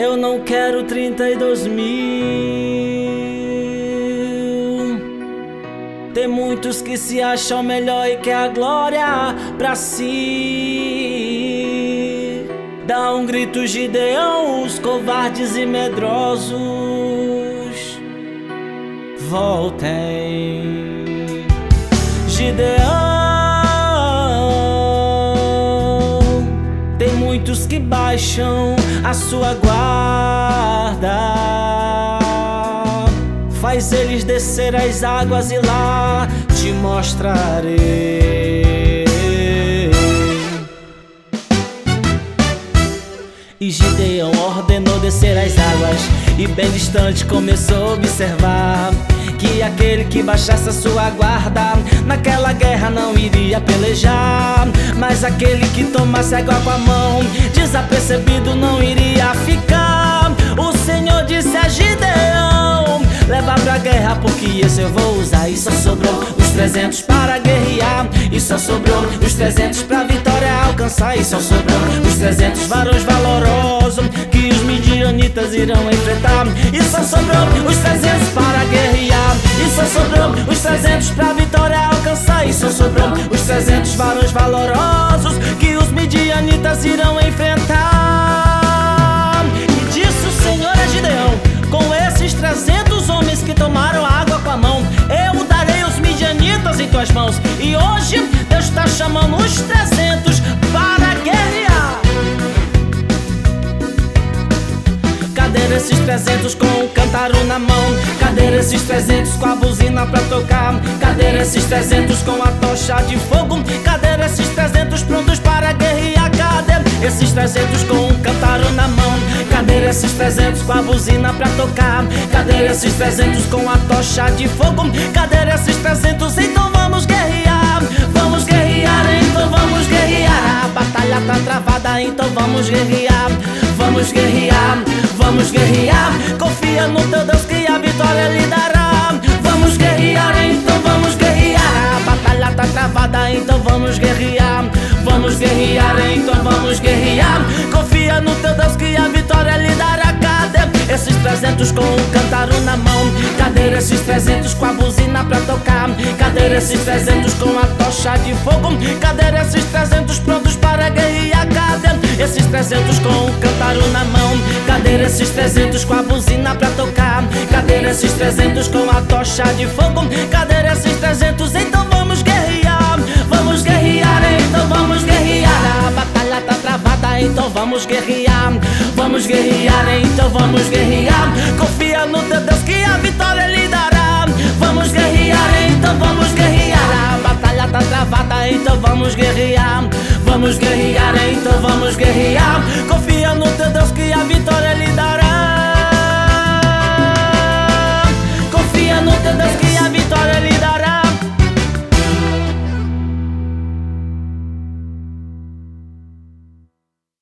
Eu não quero 32 mil. Tem muitos que se acham melhor e quer a glória pra si. Dá um grito, Gideão, os covardes e medrosos voltem. Gideão, tem muitos que baixam a sua guarda. Faz eles descer as águas e lá te mostrarei. E Gideão ordenou descer as águas, e bem distante começou a observar que aquele que baixasse a sua guarda naquela guerra não iria pelejar, mas aquele que tomasse água com a mão desapercebido não iria ficar. O Senhor disse a Gideão: leva pra guerra, porque esse eu vou usar. E só sobrou os 300 para guerrear, e só sobrou os 300 pra vitória alcançar. E só sobrou os 300 varões valorosos que os midianitas irão enfrentar. E só sobrou os 300 para guerrear, e só sobrou os 300 pra vitória alcançar. E só sobrou os 300 varões valorosos que os midianitas irão enfrentar. E disse o Senhor a Gideão: com esses 300 homens que tomaram a água com a mão, eu darei os midianitas em tuas mãos. E hoje Deus está chamando os 300 para guerrear. Cadê esses 300 com o cântaro na mão? Cadê esses 300 com a buzina pra tocar? Cadê esses 300 com a tocha de fogo? Cadê esses 300 prontos para guerrear? Cadê esses 300 com o cântaro na mão? Cadê esses 300 com a buzina pra tocar? Cadê esses 300 com a tocha de fogo? Cadê esses 300? Então vamos guerrear. Vamos guerrear, então vamos guerrear. A batalha tá travada, então vamos guerrear. Vamos guerrear, vamos guerrear. Confia no teu Deus que a vitória lhe dará. Vamos guerrear, então vamos guerrear. A batalha tá travada, então vamos guerrear. Vamos guerrear, então vamos guerrear. Confia no teu Deus que a vitória lhe dará. Cadê esses 300 com o cântaro na mão? Cadê esses 300 com a buzina pra tocar? Cadê esses 300 com a tocha de fogo? Cadê esses 300 prontos para guerrear? Cadê esses 300 com o cântaro na mão? Cadê esses 300 com a buzina pra tocar? Cadê esses 300 com a tocha de fogo? Cadê esses 300? Então vamos guerrear. Vamos guerrear, então vamos guerrear. A batalha tá travada, então vamos guerrear. Vamos guerrear, então vamos guerrear. Confia no teu Deus que a vitória lhe dará. Vamos guerrear, então vamos guerrear. A batalha tá travada, então vamos guerrear. Vamos guerrear, então vamos guerrear.